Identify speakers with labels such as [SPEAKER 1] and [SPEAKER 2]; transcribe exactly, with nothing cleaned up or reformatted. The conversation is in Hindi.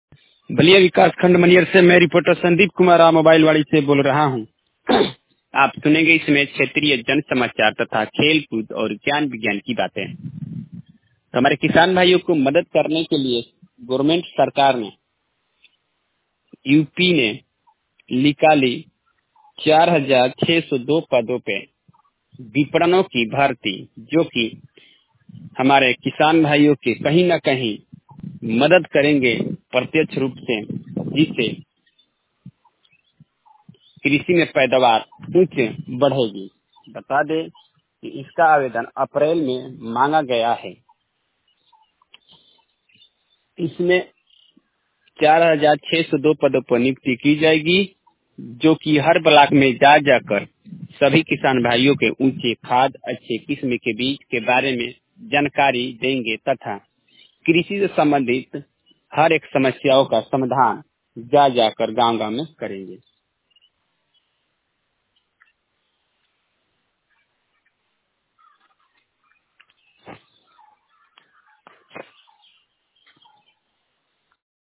[SPEAKER 1] बलिया विकास खंड मनियर से मैं रिपोर्टर संदीप कुमार आ मोबाइल वाड़ी से बोल रहा हूँ। आप सुनेंगे इसमें क्षेत्रीय जन समाचार तथा खेल कूद और ज्ञान विज्ञान की बातें। तो हमारे किसान भाइयों को मदद करने के लिए गवर्नमेंट सरकार ने यूपी ने निकाली चार हजार छह सौ दो पदों पे विपणनों की भर्ती, जो कि हमारे किसान भाइयों के कहीं न कहीं मदद करेंगे प्रत्यक्ष रूप से, जिससे कृषि में पैदावार उच्च बढ़ेगी। बता दें कि इसका आवेदन अप्रैल में मांगा गया है। इसमें चार हजार छह सौ दो पदों पर नियुक्ति की जाएगी, जो कि हर ब्लॉक में जा जाकर सभी किसान भाइयों के ऊंचे खाद, अच्छे किस्म के बीज के बारे में जानकारी देंगे तथा कृषि से संबंधित हर एक समस्याओं का समाधान जा जाकर गांव गांव में करेंगे।